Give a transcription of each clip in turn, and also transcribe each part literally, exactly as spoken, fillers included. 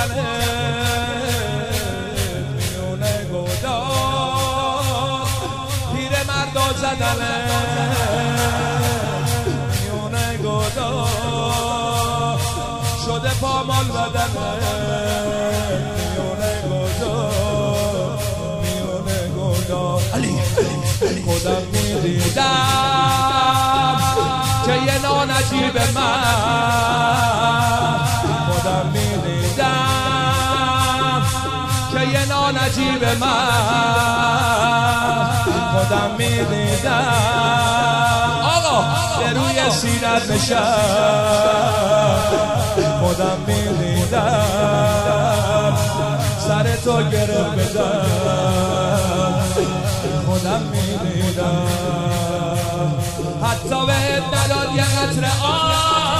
تنه میونه گودا پیر مردا زدنه میونه گودا شده پامال بدنه میونه گودا میونه گودا خودم میدیدم که یه نانجیب من خودم میدیدم که یه نانجیب من خودم میدیدم آقا به روی سینت نشست خودم میدیدم سر تو گرفت بدم خودم میدیدم حتی بهت نداد یه قطره آب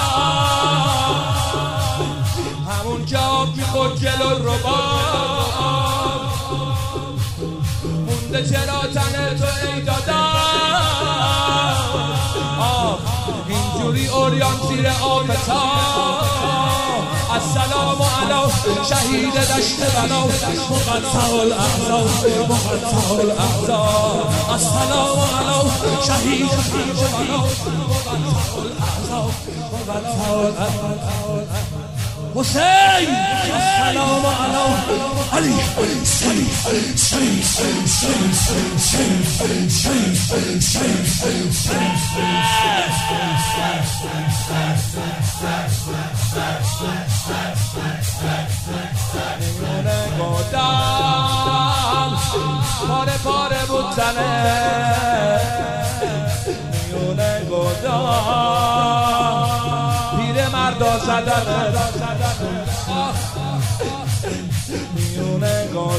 همون که آب میخورد جلو رو باب مونده چرا تنه تو ای دادم آب اینجوری اوریان زیر آفتاب السلام علی شهید دشت بنا مقطع الاعضا مقطع الاعضا السلام علی شهید بنا مقطع الاعضا مقطع الاعضا حسین السلام علی علی سری سری سری سری سری سری سری میونه گودم پاره پاره بود تنه میونه گودم پیر مردا زدنه میونه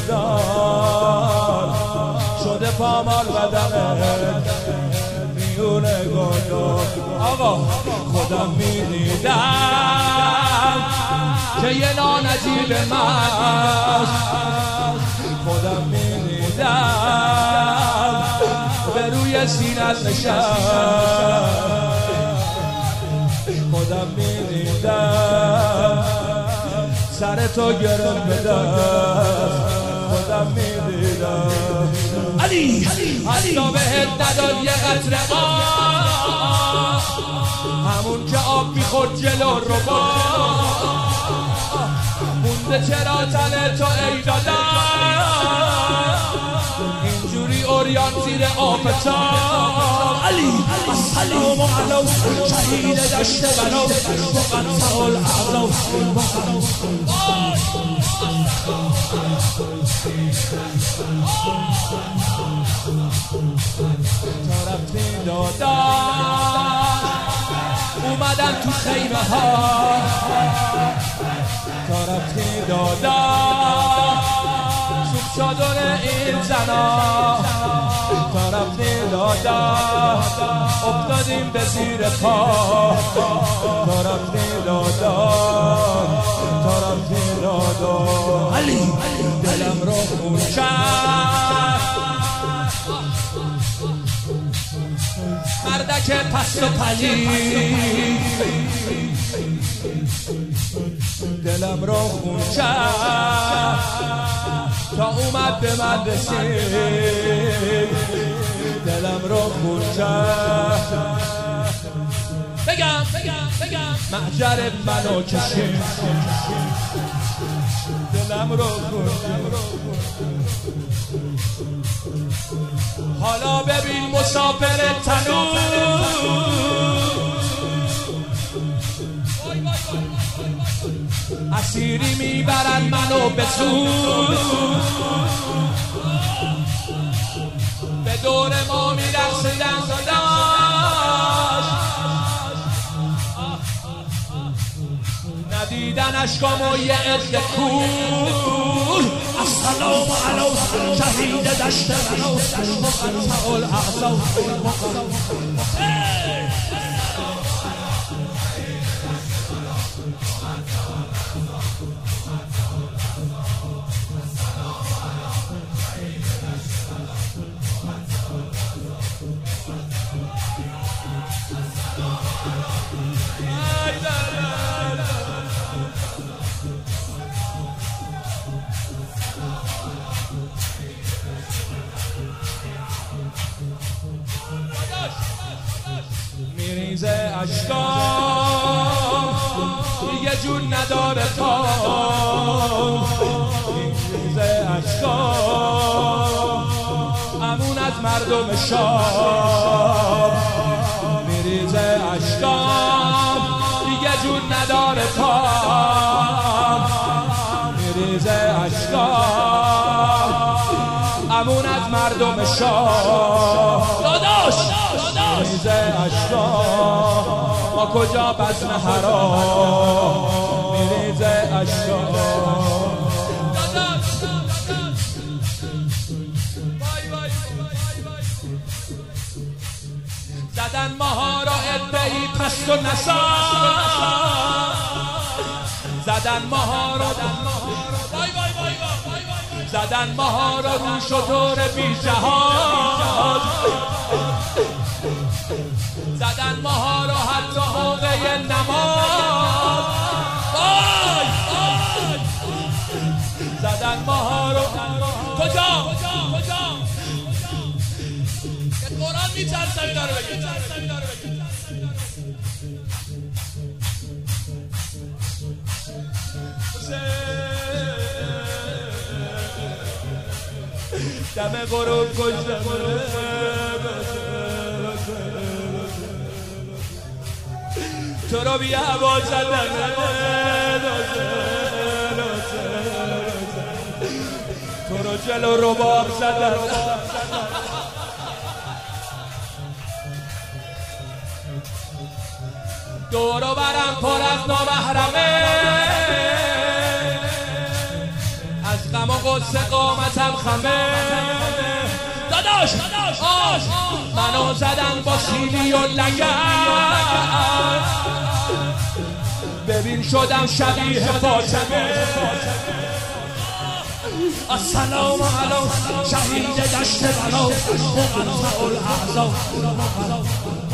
گودم شده پامال بدنه میونه گودم آقا خودم میدیدم که یه نانجیب من خودم میدیدم به روی سینت نشست خودم میدیدم سر تو گرم بدم خودم میدیدم علی علی بهت نداد یه قطره آب همون که آب میخورد جلو رو با مونده چرا تنه تو ای دادم اینجوری اوریان زیر آفتاب علی السلام علی شهید دشت بنا مقطع الاعضا طرفی دادم اومدم تو خیمه ها طرفی دادم سوب شدن این زنا طرفی دادم افتادیم به زیر پا طرفی دادم طرفی دادم علی دلم رو خون کرد مردک پست و پلید دلم رو خون کرد تا اومد به من رسید دلم رو خون کرد بگم بگم بگم محجر منو کشید دلم رو خون کرد حالا ببین مسافر تنور اسیری میبرن منو به زور به دور ما میرقصیدن داداش ندیدن اشکامو یه عده کور السلام علی شهید دشت بنا مقطع الاعضا میریزه اشکام دیگه جون نداره تا میریزه اشکام امون از مردم شام میریزه اشکام دیگه جون نداره تا میریزه اشکام امون از مردم شاه داداش میریزه اشکام ما کجا بزم حرام میریزه اشکام زدن ماها را ادعی پست و نسان زدن ماها را زدن ماها را رو شطور بی جهاد زدن ماها را حتی موقع نماز زدن ماها را کجا کجا که قرآن میترسم اینا رو بگید دم غروب کشتم تو رو بی هوا زدم تو رو جلو رباب زدم دورو برم پر از نامحرمه از غم و غصه قامتم خمه داداش آش منو زدن با سیلی و لگن ببین شدم شبیه فاطمه السلام علیکم شهید دشت بلا مقطع الاعضا